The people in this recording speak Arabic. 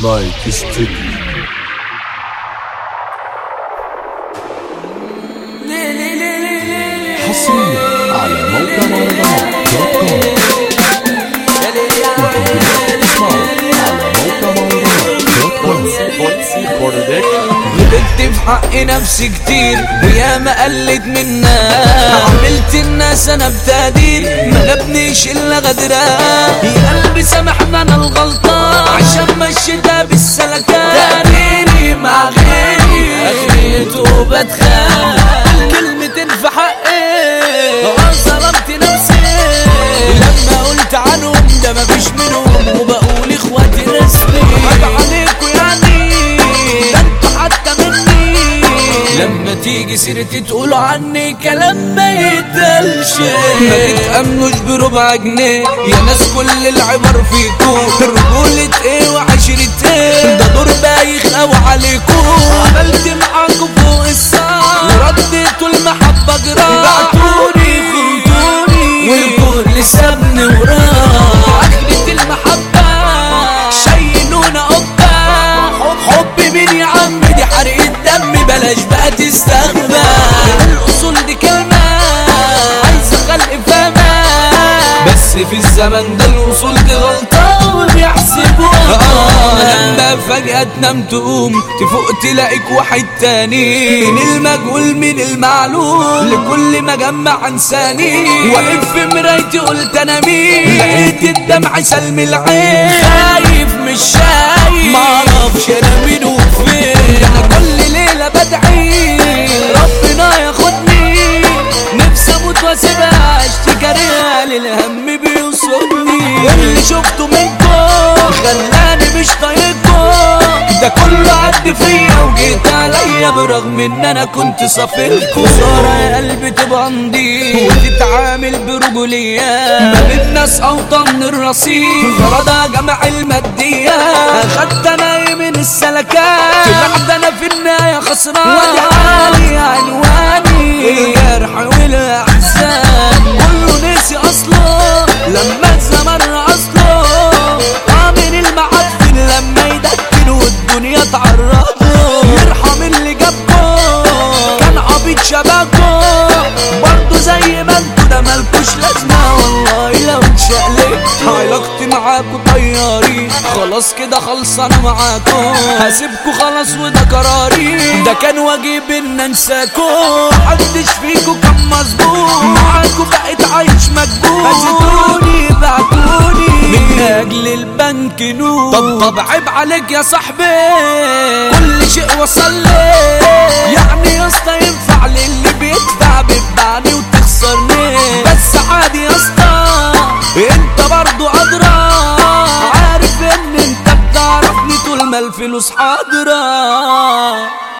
لايك استوديو. حصريا على موقع مهرجانات دوت كوم. غلطت في حق نفسي كتير ويا ما قلت منا، عملت الناس انا بتقدير ما نبنيش الا غدرها. يا قلبي سامحنا انا الغلطان عشان مشيتها بالسلكان، تقديري مع غيري اخريته بتخان. كلمتين في حقي ظلمت نفسي لما قلت عنهم ده مفيش منهم، وبقول اخواتي رسمي حاجة عليكوا يعني ده انتوا حتى مني. لما تيجي سيرتي تقولوا عني كلام ما يتقالش، ما تتأمنوش بربع جنيه يا ناس كل العبر فيكو. رجولة ايه وعشرة ايه ده دور بايخ اوي عليكو. عملت معاكوا فوق الصعب ورديتوا المحبة جراح، بعتوني خنتوني والكل سابني وراه. اخرة المحبة شيلونا قبة، حب مين يا عم دي حرقة دم بلاش بقى تستغبى. الاصول دي كلمة عايزة خلق فما، بس في الزمن ده الوصول دي غلطة وبيحسبوها. لما فجأة تنام تقوم تفوق تلاقيك واحد تاني، من المجهول من المعلوم لكل ما جمع انساني. واقف في مرايتي قلت انا مين، لقيت الدمع سلم العين. خايف مش شايف معرفش انا مين وفين، انا كل ليلة بدعي ربنا ياخدني. نفسي اموت واسيبها اشتكي كارهها للهم بيوصلني. اللي شفته منكم خلاني مش طايقكم، ده كله عد فيا وجيت عليا برغم ان انا كنت صافلكم. خسارة يا قلبي تبقى نضيف وتتعامل برجولية ما بين ناس اوطى من الرصيف، غرضها جمع المادية. اخدت انا من السلكات طلعت انا في النهاية خسران، وادي عالي عنواني الجرح والاحزان. كله نسي اصله لما الزمن اصله، من المعفن لما يدكن والدنيا تعرضه. يرحم اللي جابكم كان عبيط شبابكم، برضه زي ما انتوا ده مالكوش لازمة. والله لو اتشقلبت علاقتي معاكوا طياري، خلاص كده خلصانة معاكم هسيبكوا خلاص وده قراري. ده كان واجب ان انساكم، محدش فيكوا كان مظبوط معاكوا بقيت عايش مكبوت. هزتوني بعتوني من اجل البنك نور. طب عيب عليك يا صاحبي كل شيء وصل لي، يعني يا اسطى ينفع للي بيدفع بتبعني وتخسرني؟ بس عادي يا اسطى انت برضو ادرى، عارف ان انت بتعرفني طول ما الفلوس حاضرة.